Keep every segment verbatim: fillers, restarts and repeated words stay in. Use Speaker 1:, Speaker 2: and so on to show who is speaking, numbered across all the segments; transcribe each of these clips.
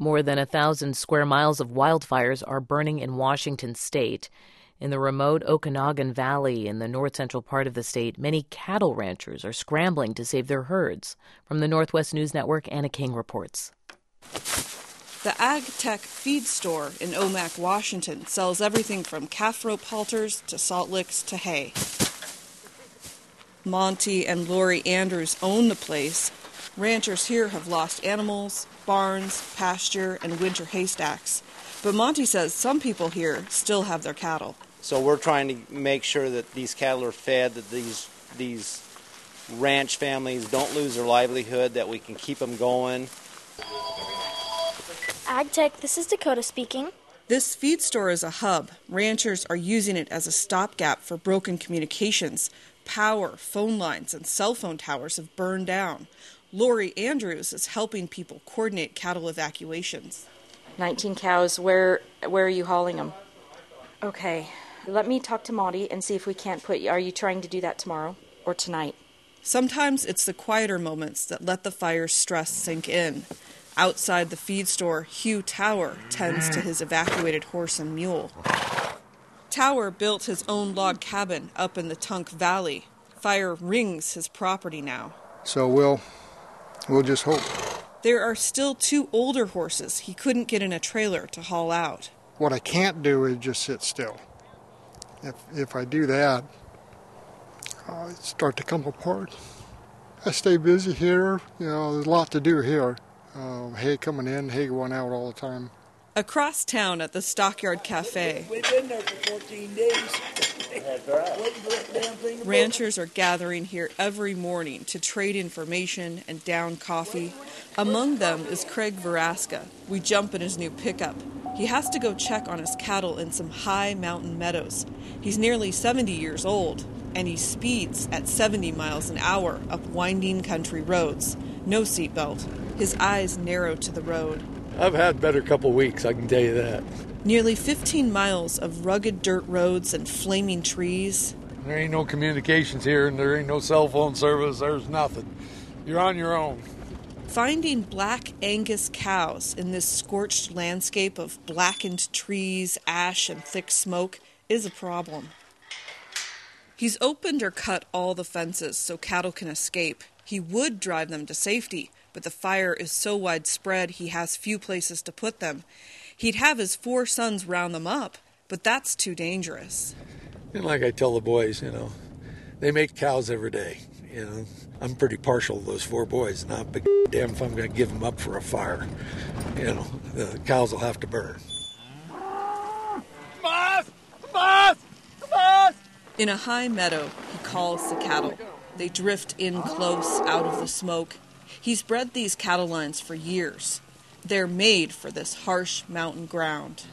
Speaker 1: More than a thousand square miles of wildfires are burning in Washington state. In the remote Okanagan Valley in the north-central part of the state, many cattle ranchers are scrambling to save their herds. From the Northwest News Network, Anna King reports.
Speaker 2: The Ag Tech Feed Store in Omak, Washington, sells everything from calf rope halters to salt licks to hay. Monty and Lori Andrews own the place. Ranchers here have lost animals, barns, pasture, and winter haystacks. But Monty says some people here still have their cattle.
Speaker 3: So we're trying to make sure that these cattle are fed, that these these ranch families don't lose their livelihood, that we can keep them going.
Speaker 4: AgTech, this is Dakota speaking.
Speaker 2: This feed store is a hub. Ranchers are using it as a stopgap for broken communications. Power, phone lines, and cell phone towers have burned down. Lori Andrews is helping people coordinate cattle evacuations.
Speaker 5: nineteen cows. Where where are you hauling them? Okay. Let me talk to Monty and see if we can't put you. Are you trying to do that tomorrow or tonight?
Speaker 2: Sometimes it's the quieter moments that let the fire's stress sink in. Outside the feed store, Hugh Tower tends to his evacuated horse and mule. Tower built his own log cabin up in the Tunk Valley. Fire rings his property now.
Speaker 6: So we'll, we'll just hope.
Speaker 2: There are still two older horses he couldn't get in a trailer to haul out.
Speaker 6: What I can't do is just sit still. If if I do that, I start to come apart. I stay busy here. You know, there's a lot to do here. Uh, hay coming in, hay going out all the time.
Speaker 2: Across town at the Stockyard Cafe,
Speaker 7: we've been there for fourteen days. That's right.
Speaker 2: Ranchers are gathering here every morning to trade information and down coffee. Among them is Craig Veraska. We jump in his new pickup. He has to go check on his cattle in some high mountain meadows. He's nearly seventy years old, and he speeds at seventy miles an hour up winding country roads. No seatbelt. His eyes narrow to the road.
Speaker 8: I've had better couple weeks, I can tell you that.
Speaker 2: Nearly fifteen miles of rugged dirt roads and flaming trees.
Speaker 8: There ain't no communications here, and there ain't no cell phone service. There's nothing. You're on your own.
Speaker 2: Finding black Angus cows in this scorched landscape of blackened trees, ash, and thick smoke is a problem. He's opened or cut all the fences so cattle can escape. He would drive them to safety, but the fire is so widespread he has few places to put them. He'd have his four sons round them up, but that's too dangerous.
Speaker 8: And like I tell the boys, you know, they make cows every day. You know, I'm pretty partial to those four boys. Not big damn if I'm going to give them up for a fire. You know, the cows will have to burn.
Speaker 7: Moth! Moth! Moth!
Speaker 2: In a high meadow, he calls the cattle. They drift in close out of the smoke. He's bred these cattle lines for years. They're made for this harsh mountain ground.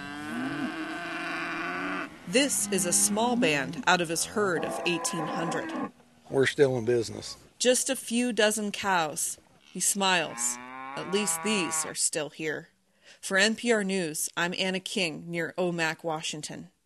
Speaker 2: This is a small band out of his herd of eighteen hundred.
Speaker 8: We're still in business.
Speaker 2: Just a few dozen cows. He smiles. At least these are still here. For N P R News, I'm Anna King near Omak, Washington.